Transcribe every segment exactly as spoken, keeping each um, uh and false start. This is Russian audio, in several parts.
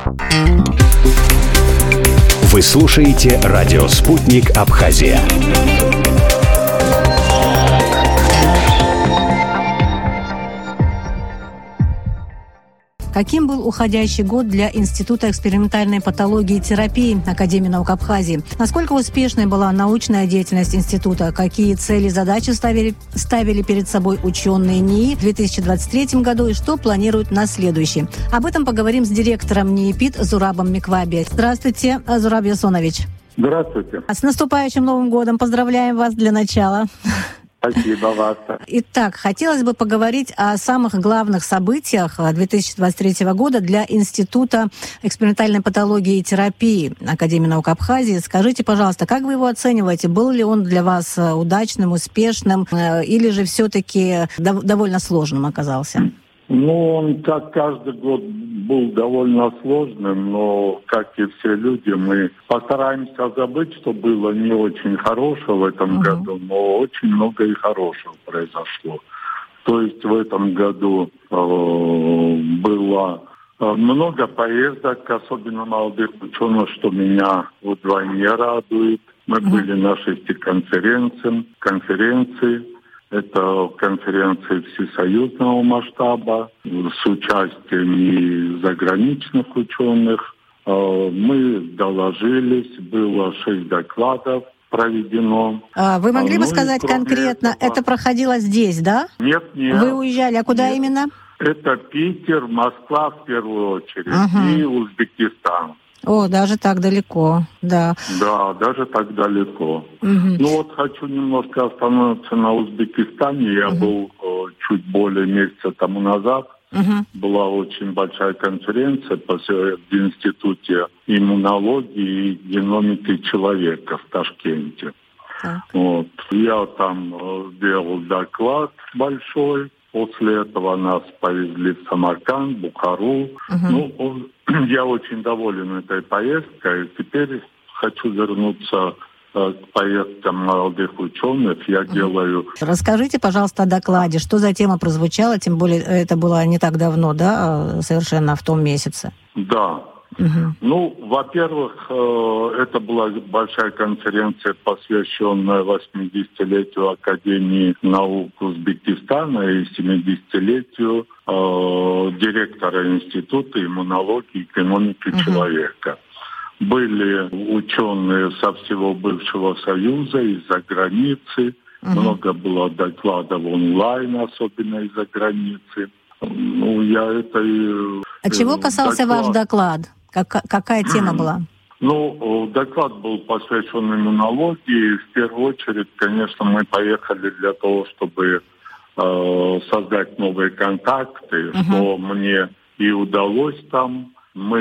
Вы слушаете радио «Спутник Абхазия». Каким был уходящий год для Института экспериментальной патологии и терапии Академии наук Абхазии? Насколько успешной была научная деятельность института? Какие цели и задачи ставили, ставили перед собой ученые НИИ в две тысячи двадцать третьем году и что планируют на следующий? Об этом поговорим с директором НИИ ПИТ Зурабом Микваби. Здравствуйте, Зураб Ясонович. Здравствуйте. С наступающим Новым годом! Поздравляем вас для начала. Спасибо, вас. Итак, хотелось бы поговорить о самых главных событиях две тысячи двадцать третьего года для Института экспериментальной патологии и терапии Академии наук Абхазии. Скажите, пожалуйста, как вы его оцениваете? Был ли он для вас удачным, успешным, или же все-таки довольно сложным оказался? Ну, он, как каждый год, был довольно сложным, но, как и все люди, мы постараемся забыть, что было не очень хорошего в этом uh-huh. году, но очень много и хорошего произошло. То есть в этом году э, было э, много поездок, особенно молодых ученых, что меня вдвойне радует. Мы uh-huh. были на шести конференциях, конференции. Это конференции всесоюзного масштаба с участием и заграничных ученых. Мы доложились, было шесть докладов проведено. А вы могли ну, бы сказать конкретно, этого... это проходило здесь, да? Нет, нет. Вы уезжали, а куда нет. именно? Это Питер, Москва в первую очередь, uh-huh. и Узбекистан. О, даже так далеко, да. Да, даже так далеко. Угу. Ну вот хочу немножко остановиться на Узбекистане. Я угу. был э, чуть более месяца тому назад. Угу. Была очень большая конференция в Институте иммунологии и геномики человека в Ташкенте. Вот. Я там э, сделал доклад большой. После этого нас повезли в Самарканд, Бухару. Uh-huh. Ну, я очень доволен этой поездкой. Теперь хочу вернуться э, к поездкам молодых ученых. Я uh-huh. делаю... Расскажите, пожалуйста, о докладе. Что за тема прозвучала? Тем более, это было не так давно, да, совершенно в том месяце. Да. Uh-huh. Ну, во-первых, это была большая конференция, посвященная восьмидесятилетию Академии наук Узбекистана и семидесятилетию э, директора Института иммунологии и геномики uh-huh. человека. Были ученые со всего бывшего Союза, из-за границы. Uh-huh. Много было докладов онлайн, особенно из-за границы. Ну, я это и... А чего касался доклад... ваш доклад? Как, какая тема была? Ну, доклад был посвящен иммунологии. В первую очередь, конечно, мы поехали для того, чтобы э, создать новые контакты, uh-huh. что мне и удалось там. Мы,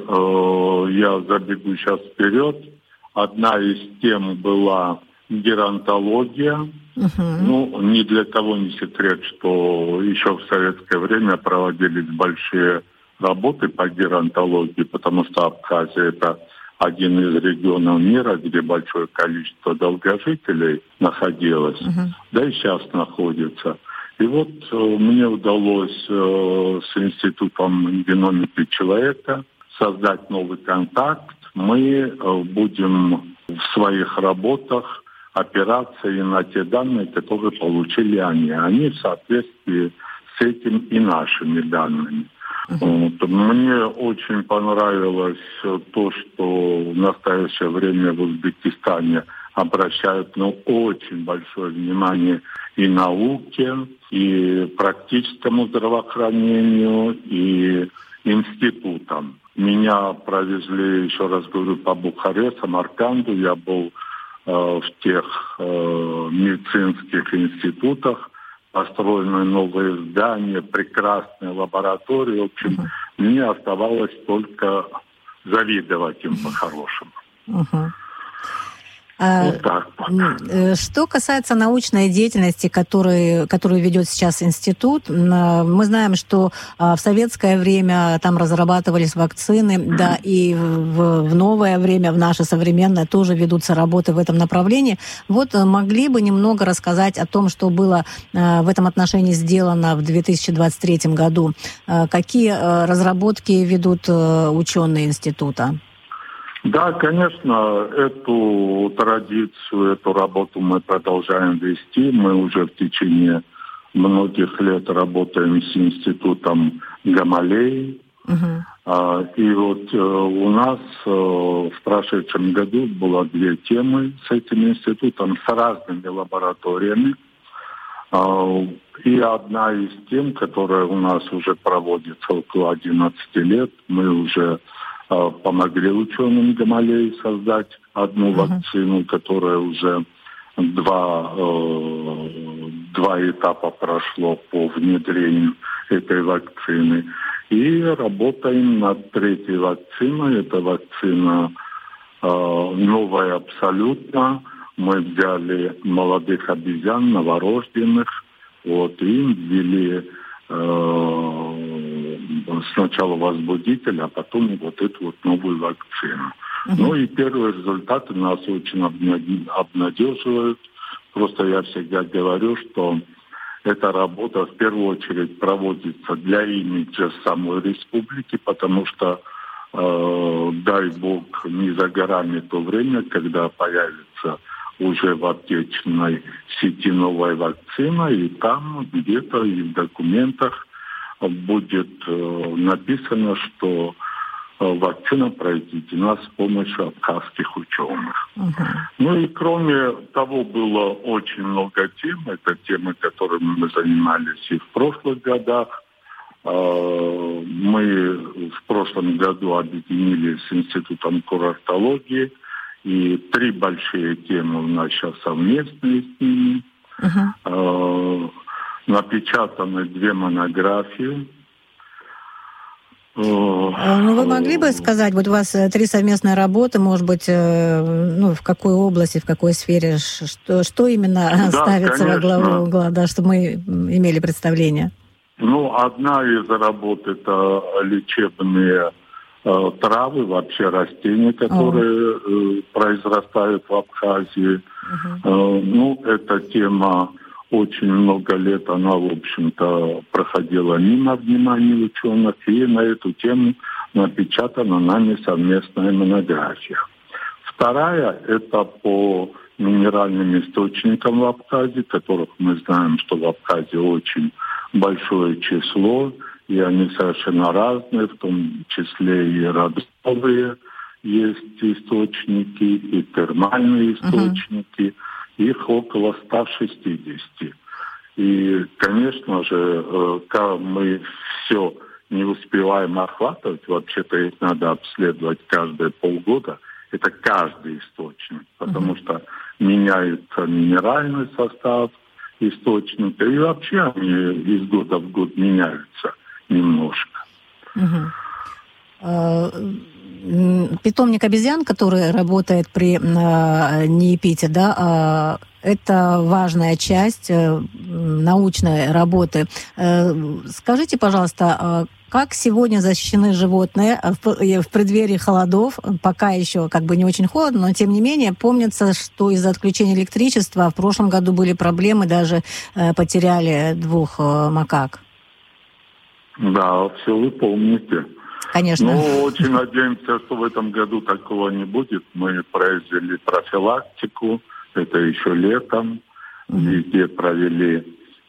э, я забегу сейчас вперед. Одна из тем была геронтология. Uh-huh. Ну, ни для кого не секрет, что еще в советское время проводились большие работы по геронтологии, потому что Абхазия — это один из регионов мира, где большое количество долгожителей находилось, uh-huh. да и сейчас находится. И вот э, мне удалось э, с Институтом геномики человека создать новый контакт. Мы э, будем в своих работах опираться и на те данные, которые получили они. Они в соответствии с этим и нашими данными. Uh-huh. Вот. Мне очень понравилось то, что в настоящее время в Узбекистане обращают ну, очень большое внимание и науке, и практическому здравоохранению, и институтам. Меня провезли, еще раз говорю, по Бухаре, Самарканду. Я был э, в тех э, медицинских институтах. Построены новые здания, прекрасные лаборатории. В общем, uh-huh. мне оставалось только завидовать им по-хорошему. Uh-huh. Вот так вот. Что касается научной деятельности, которую, которую ведет сейчас институт, мы знаем, что в советское время там разрабатывались вакцины, mm-hmm. да, и в, в новое время, в наше современное, тоже ведутся работы в этом направлении. Вот могли бы немного рассказать о том, что было в этом отношении сделано в две тысячи двадцать третьем году? Какие разработки ведут ученые института? Да, конечно, эту традицию, эту работу мы продолжаем вести. Мы уже в течение многих лет работаем с институтом Гамалеи. Uh-huh. И вот у нас в прошедшем году было две темы с этим институтом, с разными лабораториями. И одна из тем, которая у нас уже проводится около одиннадцати лет, мы уже помогли ученым Гамалеи создать одну uh-huh. вакцину, которая уже два, э, два этапа прошло по внедрению этой вакцины. И работаем над третьей вакциной. Это вакцина э, новая абсолютно. Мы взяли молодых обезьян, новорожденных, вот, и им ввели сначала возбудитель, а потом вот эту вот новую вакцину. Uh-huh. Ну и первые результаты нас очень обнадеживают. Просто я всегда говорю, что эта работа в первую очередь проводится для имиджа самой республики, потому что, э, дай бог, не за горами то время, когда появится уже в аптечной сети новая вакцина, и там где-то и в документах будет э, написано, что э, вакцина произведена с помощью абхазских ученых. Uh-huh. Ну и кроме того, было очень много тем. Это темы, которыми мы занимались и в прошлых годах. Э, мы в прошлом году объединились с Институтом курортологии. И три большие темы у нас сейчас совместные с ними. Uh-huh. Э, напечатаны две монографии. Ну, вы могли бы сказать, вот у вас три совместные работы, может быть, ну, в какой области, в какой сфере, что, что именно да, ставится конечно. Во главу угла, да, чтобы мы имели представление? Ну, одна из работ – это лечебные травы, вообще растения, которые oh. произрастают в Абхазии. Uh-huh. Ну, эта тема очень много лет, она, в общем-то, проходила мимо внимания ученых, и на эту тему напечатана нами совместная монография. Вторая – это по минеральным источникам в Абхазии, которых мы знаем, что в Абхазии очень большое число, и они совершенно разные, в том числе и родовые есть источники, и термальные источники. Uh-huh. Их около ста шестидесяти. И, конечно же, мы все не успеваем охватывать. Вообще-то их надо обследовать каждые полгода. Это каждый источник, потому uh-huh. что меняется минеральный состав источника. И вообще они из года в год меняются немножко. Uh-huh. Uh... Питомник обезьян, который работает при э, НИИПИТе, да, э, это важная часть э, научной работы. Э, скажите, пожалуйста, э, как сегодня защищены животные в, в преддверии холодов? Пока еще как бы не очень холодно, но тем не менее помнится, что из-за отключения электричества в прошлом году были проблемы, даже э, потеряли двух э, макак. Да, все вы помните. Конечно. Ну, очень надеемся, что в этом году такого не будет. Мы произвели профилактику, это еще летом, mm-hmm. везде провели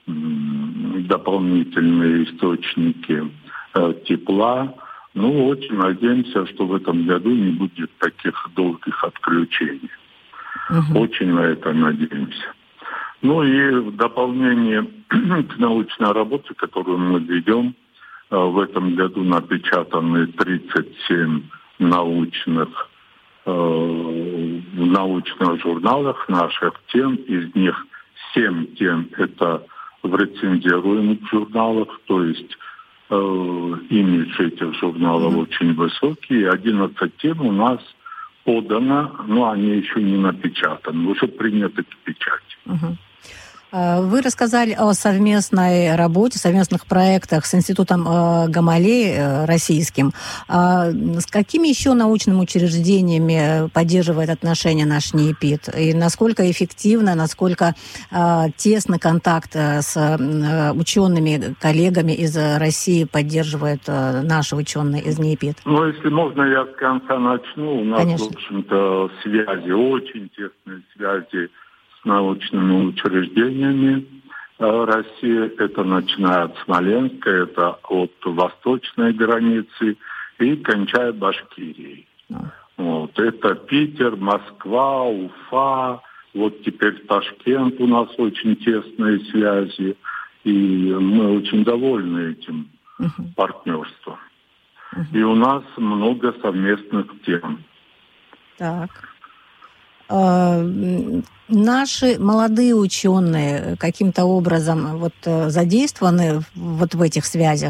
м, дополнительные источники э, тепла. Ну, очень надеемся, что в этом году не будет таких долгих отключений. Mm-hmm. Очень на это надеемся. Ну и в дополнение к научной работе, которую мы ведем, в этом году напечатаны тридцать семь научных, э, в научных журналах наших тем. Из них семь тем это в рецензируемых журналах, то есть э, имидж этих журналов mm-hmm. очень высокий. одиннадцать тем у нас подано, но они еще не напечатаны, уже приняты к печати. Угу. Вы рассказали о совместной работе, совместных проектах с Институтом Гамалеи российским. С какими еще научными учреждениями поддерживает отношения наш НИИПИТ? И насколько эффективно, насколько тесный контакт с учеными, коллегами из России поддерживают наши ученые из НИИПИТ? Ну, если можно, я с конца начну. У нас, Конечно. в общем-то, связи, очень тесные связи с научными учреждениями России. Это начиная от Смоленска, это от восточной границы и кончая Башкирией. Mm. Вот. Это Питер, Москва, Уфа, вот теперь Ташкент, у нас очень тесные связи, и мы очень довольны этим mm-hmm. партнерством. Mm-hmm. И у нас много совместных тем. Так. Наши молодые ученые каким-то образом вот задействованы вот в этих связях?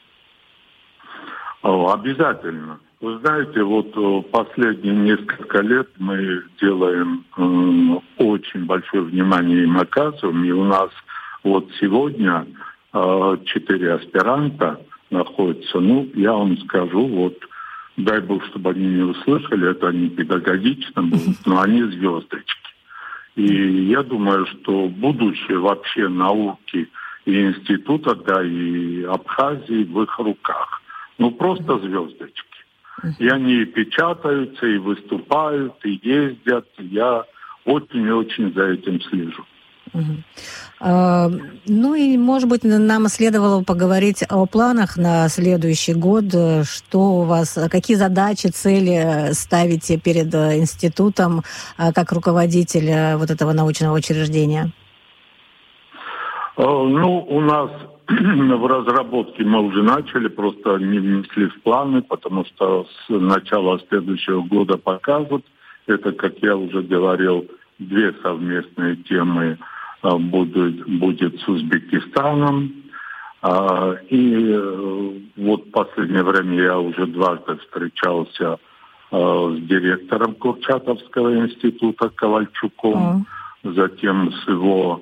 Обязательно. Вы знаете, вот последние несколько лет мы делаем э, очень большое внимание им оказываем, и у нас вот сегодня э, четыре аспиранта находятся. Ну, я вам скажу, вот дай бог, чтобы они не услышали, это не педагогично будет, но они звездочки. И я думаю, что будущее вообще науки и института, да, и Абхазии в их руках. Ну, просто звездочки. И они и печатаются, и выступают, и ездят. Я очень и очень за этим слежу. Угу. А, ну и, может быть, нам следовало поговорить о планах на следующий год. Что у вас, какие задачи, цели ставите перед институтом как руководитель вот этого научного учреждения? Ну, у нас в разработке мы уже начали, просто не внесли в планы, потому что с начала следующего года покажут. Это, как я уже говорил, две совместные темы будет, будет с Узбекистаном. И вот в последнее время я уже дважды встречался с директором Курчатовского института Ковальчуком, mm. затем с его,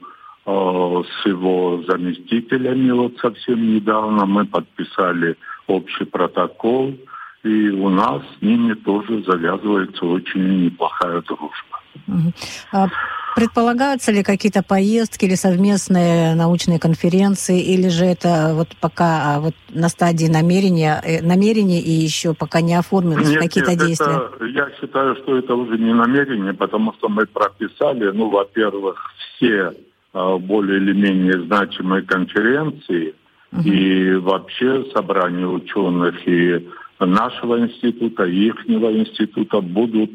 с его заместителями. Вот совсем недавно мы подписали общий протокол, и у нас с ними тоже завязывается очень неплохая дружба. Mm. Предполагаются ли какие-то поездки или совместные научные конференции, или же это вот пока вот на стадии намерения, намерения и еще пока не оформились нет, какие-то нет, действия? Это, я считаю, что это уже не намерение, потому что мы прописали, ну, во-первых, все а, более или менее значимые конференции угу. и вообще собрания ученых и нашего института, и ихнего института будут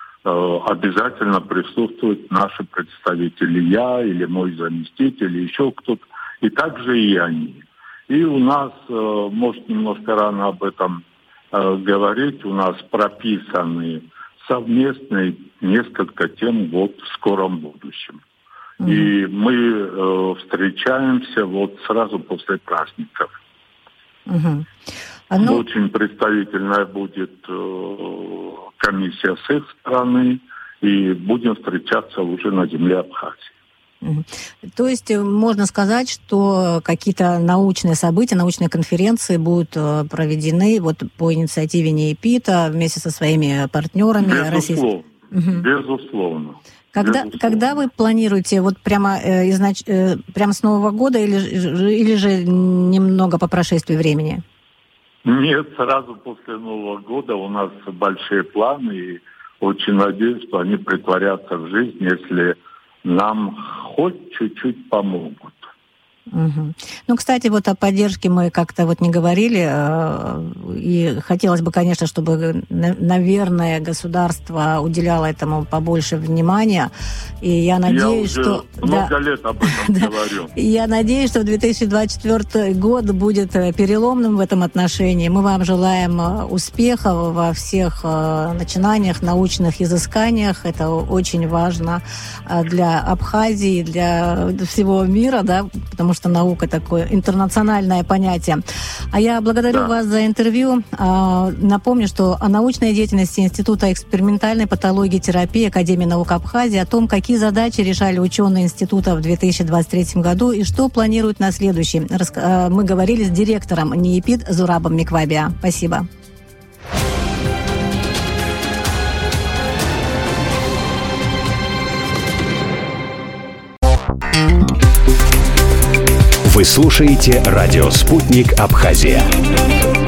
обязательно присутствуют наши представители, я или мой заместитель, или еще кто-то, и также и они. И у нас, может, немножко рано об этом говорить, у нас прописаны совместные несколько тем вот в скором будущем. Mm-hmm. И мы встречаемся вот сразу после праздников. Mm-hmm. А ну... Очень представительная будет э, комиссия с их стороны, и будем встречаться уже на земле Абхазии. То есть можно сказать, что какие-то научные события, научные конференции будут проведены вот по инициативе НИИПИТа вместе со своими партнерами. Безусловно. Российскими. Безусловно. Когда, когда вы планируете, вот прямо, э, изнач... э, прямо с Нового года или, или же немного по прошествии времени? Нет, сразу после Нового года у нас большие планы, и очень надеюсь, что они притворятся в жизнь, если нам хоть чуть-чуть помогут. Угу. Ну, кстати, вот о поддержке мы как-то вот не говорили, и хотелось бы, конечно, чтобы, наверное, государство уделяло этому побольше внимания, и я надеюсь, я уже что... много да, лет об этом говорю. Я надеюсь, что две тысячи двадцать четвёртый год будет переломным в этом отношении. Мы вам желаем успехов во всех начинаниях, научных изысканиях. Это очень важно для Абхазии, для всего мира, да, потому что что наука такое интернациональное понятие. А я благодарю да. вас за интервью. Напомню, что о научной деятельности Института экспериментальной патологии и терапии Академии наук Абхазии, о том, какие задачи решали ученые института в две тысячи двадцать третьем году и что планируют на следующий. Мы говорили с директором НИИПИД Зурабом Миквабиа. Спасибо. Вы слушаете радио «Спутник Абхазия».